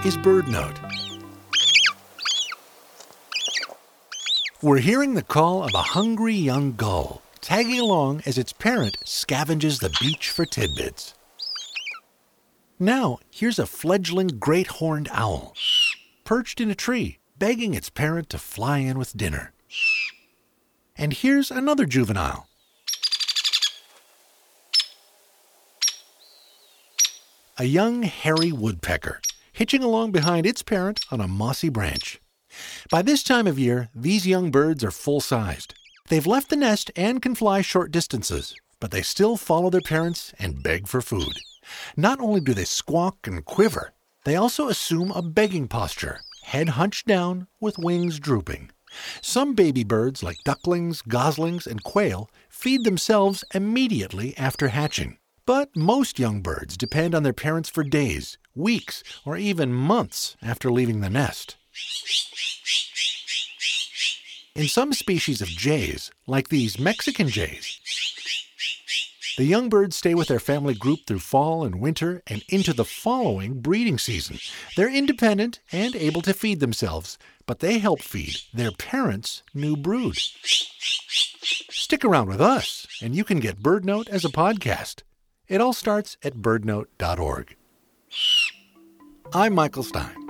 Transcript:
is BirdNote. We're hearing the call of a hungry young gull, tagging along as its parent scavenges the beach for tidbits. Now, here's a fledgling great horned owl, perched in a tree, begging its parent to fly in with dinner. And here's another juvenile. A young hairy woodpecker, hitching along behind its parent on a mossy branch. By this time of year, these young birds are full-sized. They've left the nest and can fly short distances, but they still follow their parents and beg for food. Not only do they squawk and quiver, they also assume a begging posture, head hunched down with wings drooping. Some baby birds, like ducklings, goslings, and quail, feed themselves immediately after hatching. But most young birds depend on their parents for days, weeks, or even months after leaving the nest. In some species of jays, like these Mexican jays, the young birds stay with their family group through fall and winter and into the following breeding season. They're independent and able to feed themselves, but they help feed their parents' new brood. Stick around with us, and you can get BirdNote as a podcast. It all starts at birdnote.org. I'm Michael Stein.